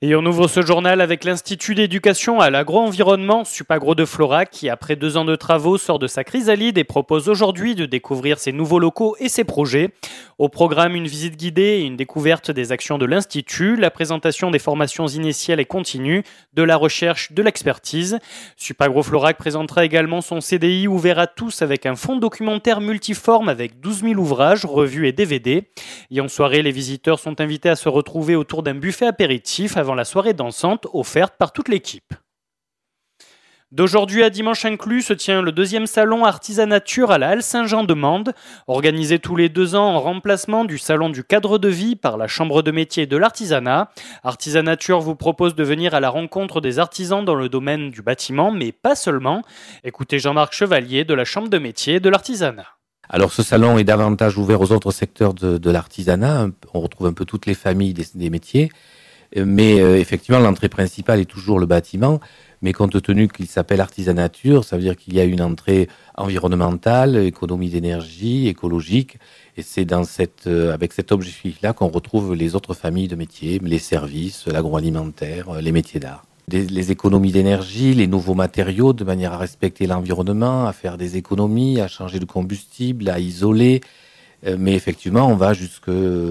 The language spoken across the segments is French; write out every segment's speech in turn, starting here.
Et on ouvre ce journal avec l'Institut d'éducation à l'agro-environnement, Supagro de Florac, qui après 2 ans de travaux sort de sa chrysalide et propose aujourd'hui de découvrir ses nouveaux locaux et ses projets. Au programme, une visite guidée et une découverte des actions de l'Institut, la présentation des formations initiales et continues, de la recherche, de l'expertise. Supagro Florac présentera également son CDI ouvert à tous avec un fonds documentaire multiforme avec 12 000 ouvrages, revues et DVD. Et en soirée, les visiteurs sont invités à se retrouver autour d'un buffet apéritif avant la soirée dansante offerte par toute l'équipe. D'aujourd'hui à dimanche inclus se tient le 2e salon Artisanature à la Halle Saint-Jean-de-Mende, organisé tous les 2 ans en remplacement du salon du cadre de vie par la Chambre de métier de l'artisanat. Artisanature vous propose de venir à la rencontre des artisans dans le domaine du bâtiment, mais pas seulement. Écoutez Jean-Marc Chevalier de la Chambre de métier de l'artisanat. Alors ce salon est davantage ouvert aux autres secteurs de l'artisanat. On retrouve un peu toutes les familles des métiers. Mais effectivement, l'entrée principale est toujours le bâtiment. Mais compte tenu qu'il s'appelle Artisanature, ça veut dire qu'il y a une entrée environnementale, économie d'énergie, écologique. Et c'est avec cet objectif-là qu'on retrouve les autres familles de métiers, les services, l'agroalimentaire, les métiers d'art. Les économies d'énergie, les nouveaux matériaux, de manière à respecter l'environnement, à faire des économies, à changer de combustible, à isoler. Mais effectivement, on va jusque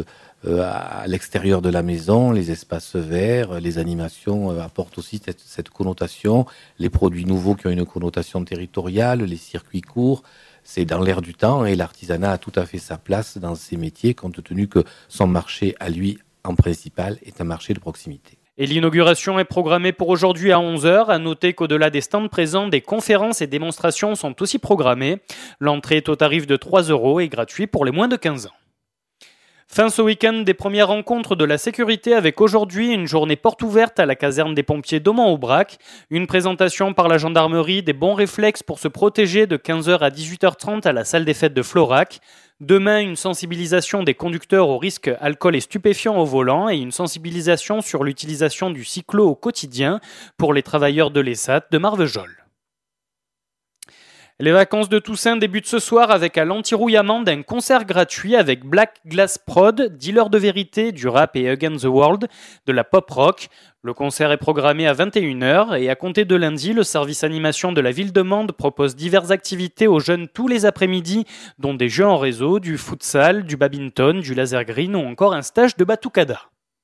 à l'extérieur de la maison, les espaces verts, les animations apportent aussi cette connotation, les produits nouveaux qui ont une connotation territoriale, les circuits courts, c'est dans l'air du temps et l'artisanat a tout à fait sa place dans ces métiers compte tenu que son marché à lui, en principal, est un marché de proximité. Et l'inauguration est programmée pour aujourd'hui à 11h. À noter qu'au-delà des stands présents, des conférences et démonstrations sont aussi programmées. L'entrée est au tarif de 3 € et gratuit pour les moins de 15 ans. Fin ce week-end des premières rencontres de la sécurité avec aujourd'hui une journée porte ouverte à la caserne des pompiers d'Aumont-Aubrac. Une présentation par la gendarmerie des bons réflexes pour se protéger de 15h à 18h30 à la salle des fêtes de Florac. Demain, une sensibilisation des conducteurs au risque alcool et stupéfiants au volant et une sensibilisation sur l'utilisation du cyclo au quotidien pour les travailleurs de l'ESAT de Marvejols. Les vacances de Toussaint débutent ce soir avec à l'Antirouillamande un concert gratuit avec Black Glass Prod, dealer de vérité, du rap et Against the World, de la pop rock. Le concert est programmé à 21h et à compter de lundi, le service animation de la ville de Mende propose diverses activités aux jeunes tous les après-midi, dont des jeux en réseau, du futsal, du badminton, du laser green ou encore un stage de batucada.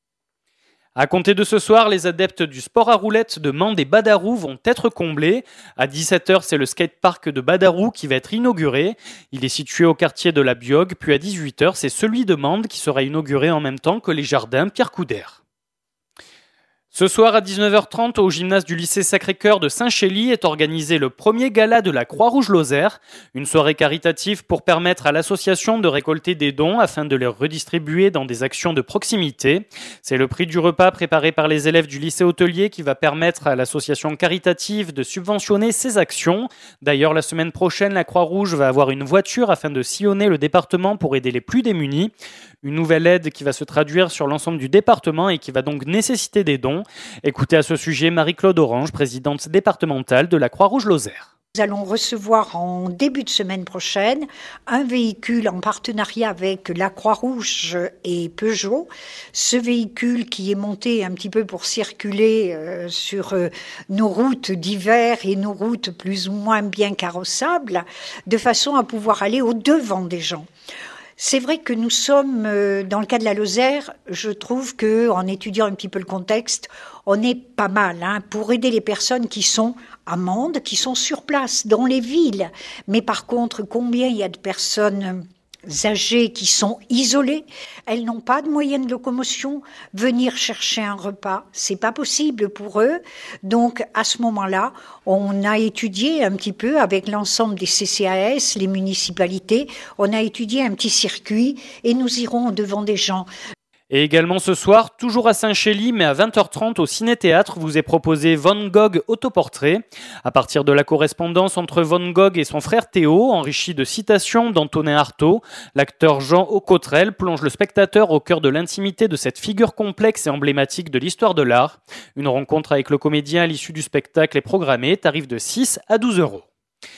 À compter de ce soir, les adeptes du sport à roulettes de Mende et Badarou vont être comblés. À 17h, c'est le skatepark de Badarou qui va être inauguré. Il est situé au quartier de la Biogue, puis à 18h, c'est celui de Mende qui sera inauguré en même temps que les jardins Pierre Coudert. Ce soir à 19h30, au gymnase du lycée Sacré-Cœur de Saint-Chély est organisé le premier gala de la Croix-Rouge Lozère, une soirée caritative pour permettre à l'association de récolter des dons afin de les redistribuer dans des actions de proximité. C'est le prix du repas préparé par les élèves du lycée hôtelier qui va permettre à l'association caritative de subventionner ses actions. D'ailleurs, la semaine prochaine, la Croix-Rouge va avoir une voiture afin de sillonner le département pour aider les plus démunis. Une nouvelle aide qui va se traduire sur l'ensemble du département et qui va donc nécessiter des dons. Écoutez à ce sujet Marie-Claude Orange, présidente départementale de la Croix-Rouge Lozère. Nous allons recevoir en début de semaine prochaine un véhicule en partenariat avec la Croix-Rouge et Peugeot. Ce véhicule qui est monté un petit peu pour circuler sur nos routes d'hiver et nos routes plus ou moins bien carrossables, de façon à pouvoir aller au-devant des gens. C'est vrai que nous sommes, dans le cas de la Lozère, je trouve que, en étudiant un petit peu le contexte, on est pas mal pour aider les personnes qui sont à Mende, qui sont sur place, dans les villes. Mais par contre, combien il y a de personnes âgées qui sont isolées, elles n'ont pas de moyens de locomotion, venir chercher un repas, c'est pas possible pour eux. Donc à ce moment-là, on a étudié un petit peu avec l'ensemble des CCAS, les municipalités, on a étudié un petit circuit et nous irons devant des gens. Et également ce soir, toujours à Saint-Chély, mais à 20h30 au Ciné-Théâtre, vous est proposé Van Gogh Autoportrait. À partir de la correspondance entre Van Gogh et son frère Théo, enrichi de citations d'Antonin Artaud, l'acteur Jean Aucotrel plonge le spectateur au cœur de l'intimité de cette figure complexe et emblématique de l'histoire de l'art. Une rencontre avec le comédien à l'issue du spectacle est programmée, tarif de 6 à 12 €.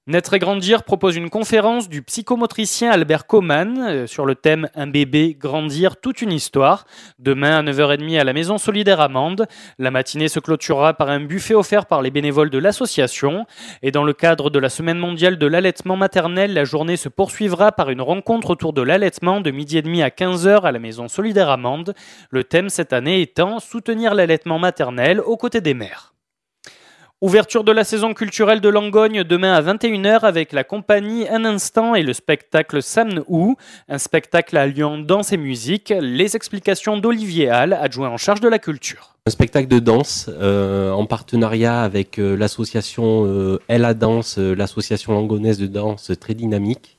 Naître et grandir propose une conférence du psychomotricien Albert Coman sur le thème Un bébé, grandir, toute une histoire. Demain à 9h30 à la Maison Solidaire à Mende. La matinée se clôturera par un buffet offert par les bénévoles de l'association. Et dans le cadre de la Semaine mondiale de l'allaitement maternel, la journée se poursuivra par une rencontre autour de l'allaitement de 12h30 à 15h à la Maison Solidaire à Mende. Le thème cette année étant soutenir l'allaitement maternel aux côtés des mères. Ouverture de la saison culturelle de Langogne demain à 21h avec la compagnie Un Instant et le spectacle Samn Ou, un spectacle alliant danse et musique. Les explications d'Olivier Hall, adjoint en charge de la culture. Un spectacle de danse en partenariat avec l'association Elle à Danse, l'association langonaise de danse très dynamique.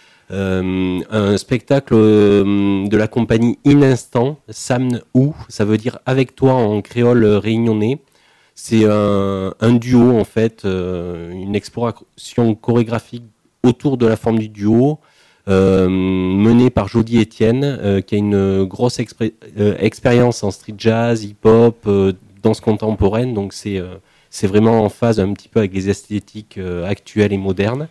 Un spectacle de la compagnie In Instant, Samn Ou, ça veut dire avec toi en créole réunionnais. C'est un duo en fait, une exploration chorégraphique autour de la forme du duo, menée par Jody Etienne, qui a une grosse expérience en street jazz, hip-hop, danse contemporaine. Donc c'est vraiment en phase un petit peu avec les esthétiques actuelles et modernes.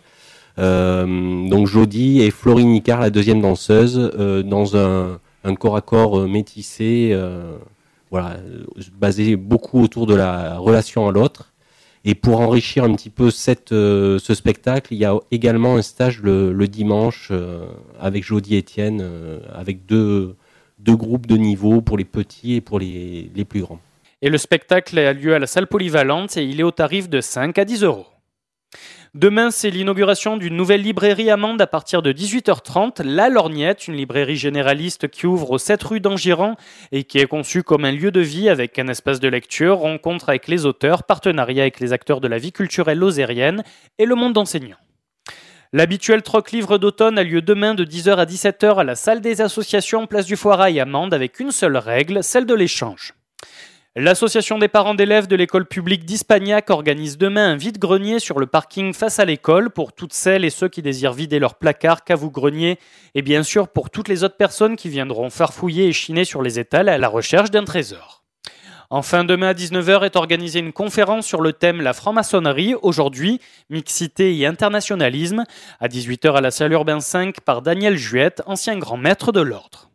Donc Jody et Florine Icard, la deuxième danseuse, dans un corps à corps métissé. Voilà, basé beaucoup autour de la relation à l'autre. Et pour enrichir un petit peu ce spectacle, il y a également un stage le dimanche avec Jody Etienne, avec deux groupes de niveau pour les petits et pour les plus grands. Et le spectacle a lieu à la salle polyvalente et il est au tarif de 5 à 10 euros. Demain, c'est l'inauguration d'une nouvelle librairie à Mende à partir de 18h30. La Lorgnette, une librairie généraliste qui ouvre aux 7 rues d'Angiran et qui est conçue comme un lieu de vie avec un espace de lecture, rencontre avec les auteurs, partenariat avec les acteurs de la vie culturelle lozérienne et le monde enseignant. L'habituel troc-livre d'automne a lieu demain de 10h à 17h à la salle des associations Place du Foirail à Mende avec une seule règle, celle de l'échange. L'association des parents d'élèves de l'école publique d'Ispagnac organise demain un vide-grenier sur le parking face à l'école pour toutes celles et ceux qui désirent vider leur placard, caveau-grenier et bien sûr pour toutes les autres personnes qui viendront farfouiller et chiner sur les étals à la recherche d'un trésor. Enfin, demain à 19h est organisée une conférence sur le thème La franc-maçonnerie, aujourd'hui, mixité et internationalisme, à 18h à la salle Urbain 5 par Daniel Juette, ancien grand maître de l'ordre.